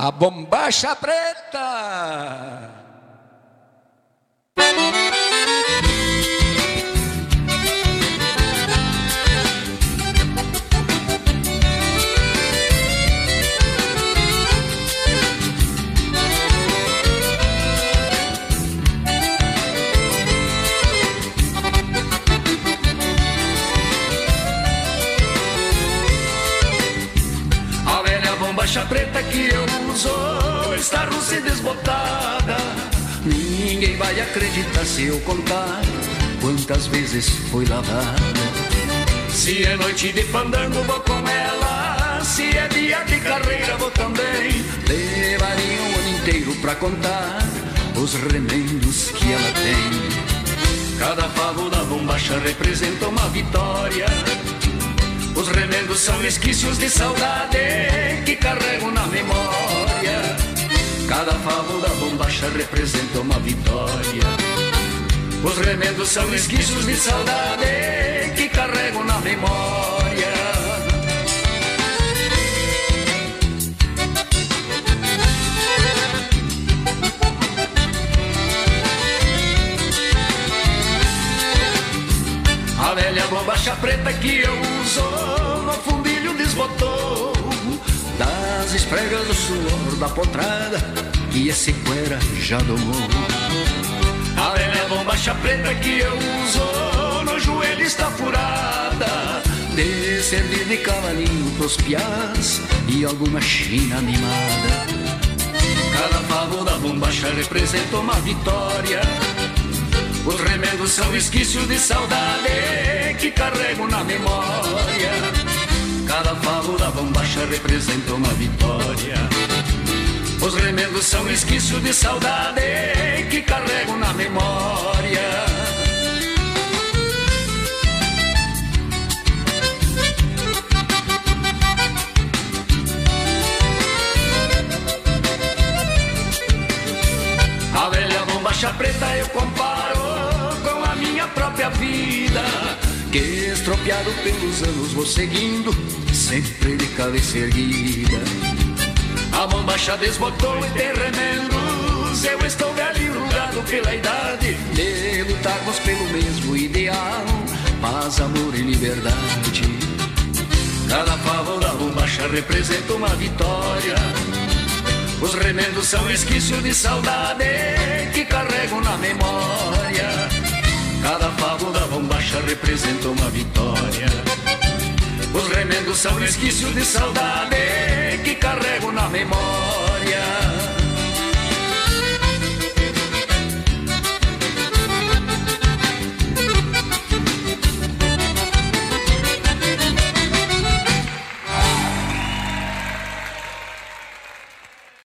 a bombacha preta. Bombacha preta que eu uso está russa e desbotada. Ninguém vai acreditar se eu contar quantas vezes foi lavada. Se é noite de fandango vou com ela, se é dia de carreira vou também. Levaria um ano inteiro pra contar os remendos que ela tem. Cada favo da bombacha representa uma vitória. Os remendos são esquícios de saudade que carrego na memória. Cada favo da bombacha representa uma vitória. Os remendos são esquícios de saudade que carrego na memória. A velha bombacha preta que eu uso no fundilho desbotou das espregas do suor da potrada que esse cuera já domou. A velha bombacha preta que eu uso no joelho está furada de servir de cavalinho pros piás e alguma china animada. Cada favo da bombacha representa uma vitória. Os remendos são esquícios de saudade que carrego na memória. Cada favo da bombacha representa uma vitória. Os remendos são esquícios de saudade que carrego na memória. A velha bombacha preta eu comparo com a minha própria vida, que estropiado pelos anos vou seguindo, sempre de cabeça erguida. A bombacha desbotou e tem remendos, eu estou velho e enrugado pela idade de lutarmos pelo mesmo ideal, paz, amor e liberdade. Cada favo da bombacha representa uma vitória. Os remendos são esquícios de saudade que carrego na memória. Cada favo da bombacha representa uma vitória. Os remendos são esquícios de saudade que carrego na memória.